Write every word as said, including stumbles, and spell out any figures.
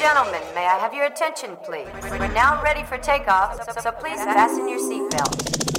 gentlemen, may I have your attention, please? We're now ready for takeoff, so, so please fasten your seatbelts.